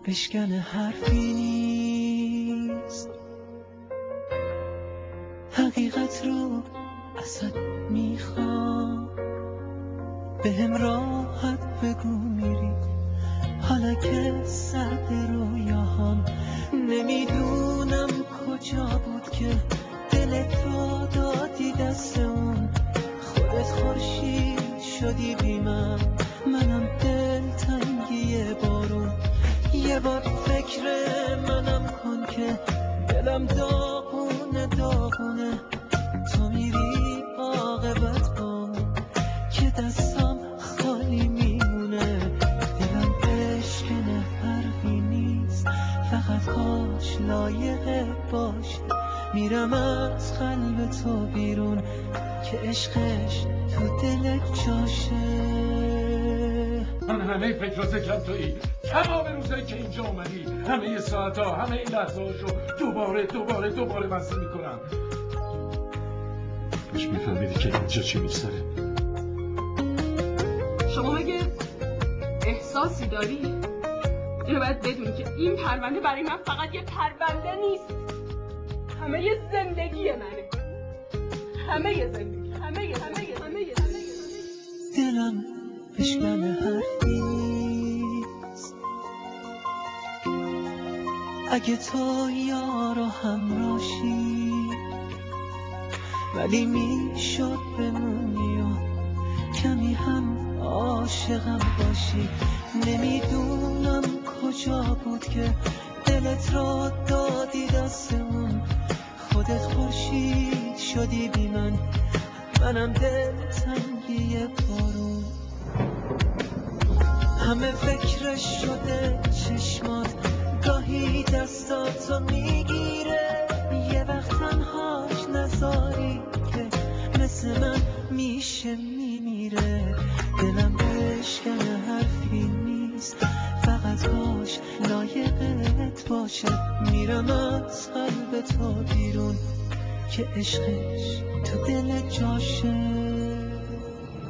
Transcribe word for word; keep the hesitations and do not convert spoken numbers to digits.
بشکنه حرفی نیست، حقیقت رو ازت میخوام، به هم راحت بگو میری حالا که سرد رویاهام. نمیدونم کجا بود که دلت رو دادی دست اون، خودت خورشید شدی بی من، منم دل تنگی بارون. یه بار فکر منم کن که دلم داغونه داغونه، تو میری عاقبت با که دستم خالی میمونه. دلم بشکنه حرفی نیست، فقط کاش لایق باشه، میرم از قلب تو بیرون که عشقش تو دلت جاشه. من همه فکر و ذکرم تویی، تمام روزایی که اینجا اومدی، همه ساعتها، همه این لحظه هاشو دوباره دوباره دوباره مزه میکنم. کاش میفهمیدی که اینجا چی میگذره. شما اگه احساسی داری اینو باید بدونی که این پرونده برای من فقط یه پرونده نیست، همه یه زندگی منه، همه یه زندگی، همه یه همه یه همه یه دلم بشکنه حرفی نیست، اگه تو یار و همراشی، ولی میشد بمونی و کمی هم عاشقم باشی. نمیدونم کجا بود که دلت را دادی دستمون، خودت خورشید شدی بی من، منم دل تنگی بارون. همه فکرش شده چشمات، گاهی دستاتو میگیره، یه وقت تنهاش نذاری که مثل من میشه میمیره. دلم بشکنه حرفی نیست، فقط کاش لایقت باشه، میرم از قلب تو بیرون که عشقش تو دل جاشه.